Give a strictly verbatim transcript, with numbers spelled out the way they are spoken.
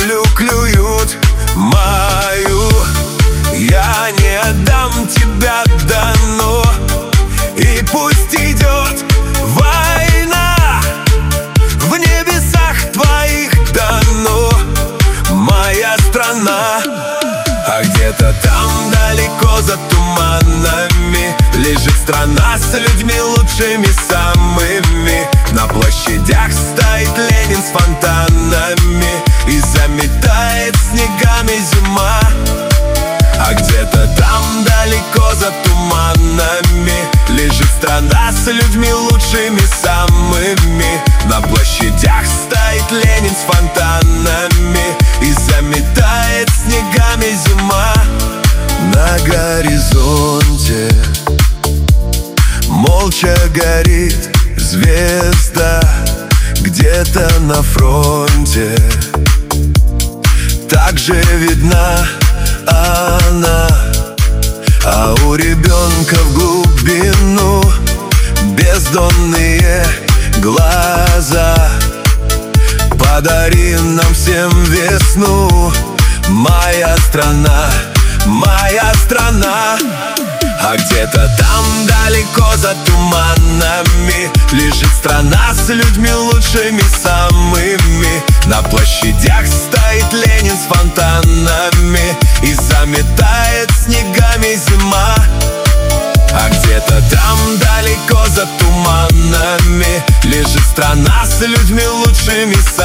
землю клюют мою. Я не отдам тебя давно, и пусть идет война, в небесах твоих дано моя страна. А где-то там далеко за туманами лежит страна с людьми лучшими самыми. На площадях стоит Ленин с фонтанами и заметает снегами зима. А где-то там далеко за туманами лежит страна с людьми лучшими самыми. На площадях стоит Ленин с фонтанами и заметает снегами зима. На горизонте молча горит звезда, где-то на фронте также видна она. А у ребенка в глубину бездонные глаза. Подари нам всем весну, моя страна, моя страна. А где-то там далеко за туманами лежит страна с людьми лучшими самыми. На площадях стоит Ленин с фонтанами и заметает снегами зима. А где-то там далеко за туманами лежит страна с людьми лучшими самыми.